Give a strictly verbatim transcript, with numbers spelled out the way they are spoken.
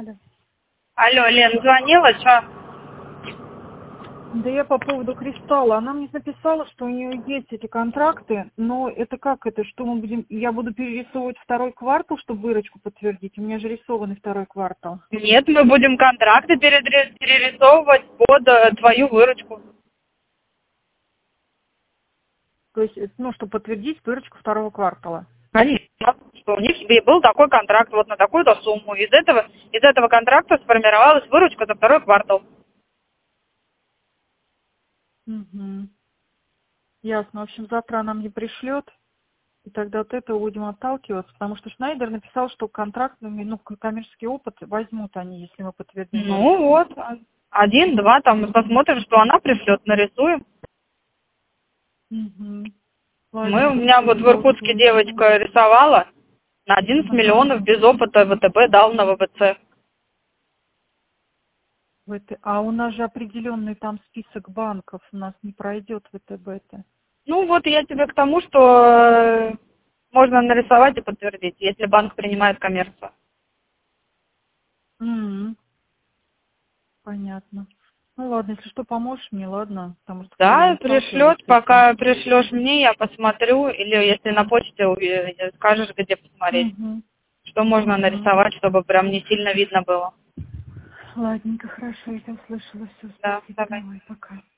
Алло. Алло, Лен, звонила, что? Да я по поводу Кристалла. Она мне написала, что у нее есть эти контракты, но это как это, что мы будем... Я буду перерисовывать второй квартал, чтобы выручку подтвердить? У меня же рисованный второй квартал. Нет, мы будем контракты передре- перерисовывать под э, твою выручку. То есть, ну, чтобы подтвердить выручку второго квартала. Конечно. Что у них и был такой контракт вот на такую-то сумму. Из этого, из этого контракта сформировалась выручка за второй квартал. Угу. Ясно. В общем, завтра она мне пришлет, и тогда от этого будем отталкиваться, потому что Шнайдер написал, что контракт, ну, коммерческий опыт возьмут они, если мы подтвердим Ну выручку. вот, один, два, там мы посмотрим, что она пришлет, нарисуем. Угу. Мы, у Ладненько, меня все, вот в Иркутске сталкиваюсь. девочка рисовала, на одиннадцать Ага. миллионов без опыта ВТБ дал на ВВЦ. В это... А у нас же определенный там список банков, у нас не пройдет ВТБ-то. Ну вот я тебе к тому, что э, можно нарисовать и подтвердить, если банк принимает коммерцию. М, Понятно. Ну ладно, если что, поможешь мне, ладно? Потому что как-то я Да, не сталкивалась пришлет, с этим. пока пришлешь мне, я посмотрю, или если на почте уви- скажешь, где посмотреть, Угу. что можно Угу. нарисовать, чтобы прям не сильно видно было. Ладненько, хорошо, я тебя услышала. Все, Да, спасибо, давай. давай, пока.